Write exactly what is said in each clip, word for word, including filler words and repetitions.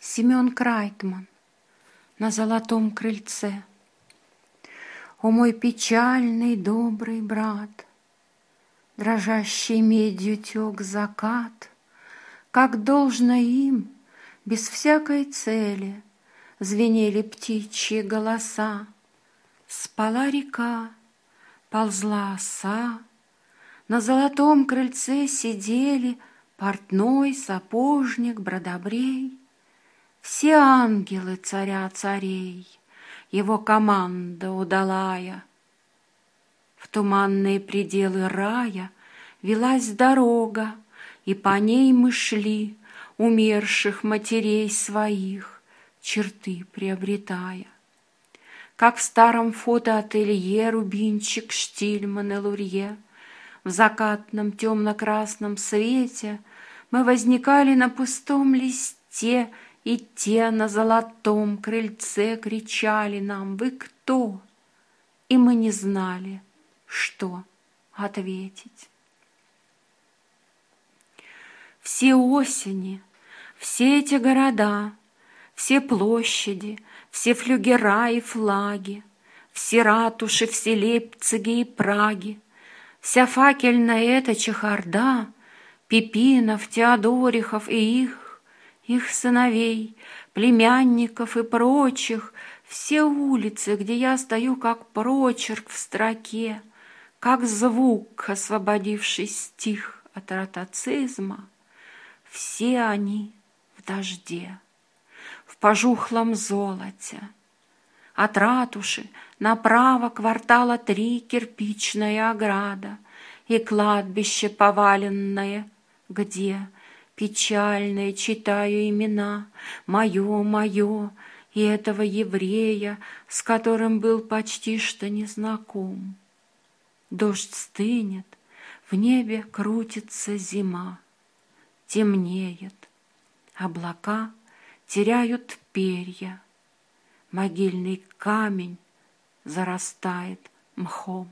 Семен Крайтман на золотом крыльце. О, мой печальный добрый брат, дрожащей медью тек закат, как должно им, без всякой цели, звенели птичьи голоса. Спала река, ползла оса, на золотом крыльце сидели портной, сапожник, бродобрей. Все ангелы царя царей, его команда удалая. В туманные пределы рая велась дорога, и по ней мы шли, умерших матерей своих, черты приобретая. Как в старом фотоателье Рубинчик, Штильман и Лурье, в закатном темно-красном свете мы возникали на пустом листе, и те на золотом крыльце кричали нам: «Вы кто?» И мы не знали, что ответить. Все осени, все эти города, все площади, все флюгера и флаги, все ратуши, все Лейпциги и Праги, вся факельная эта чехарда Пипинов, Теодорихов и их, их сыновей, племянников и прочих, все улицы, где я стою, как прочерк в строке, как звук, освободивший стих от ротацизма, все они в дожде, в пожухлом золоте. От ратуши направо квартала три кирпичная ограда и кладбище поваленное, где печальные читаю имена мое, мое и этого еврея, с которым был почти что незнаком. Дождь стынет, в небе крутится зима, темнеет, облака теряют перья, могильный камень зарастает мхом.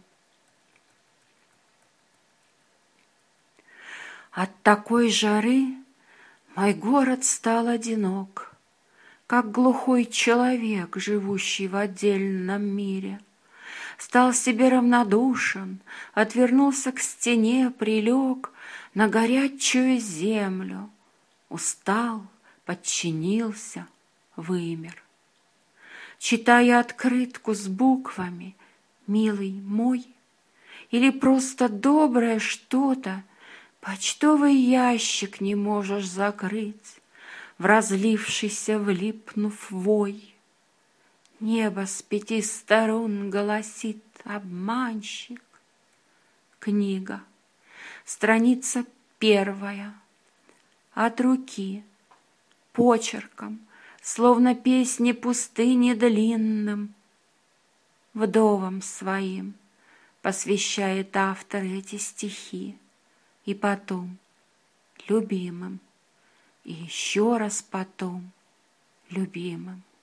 От такой жары мой город стал одинок, как глухой человек, живущий в отдельном мире. Стал себе равнодушен, отвернулся к стене, прилег на горячую землю. Устал, подчинился, вымер. Читая открытку с буквами «Милый мой» или просто доброе что-то, почтовый ящик не можешь закрыть, в разлившийся влипнув вой. Небо с пяти сторон голосит: обманщик. Книга, страница первая, от руки, почерком, словно песни пустыни длинным, вдовам своим посвящает автор эти стихи. И потом любимым, и еще раз потом любимым.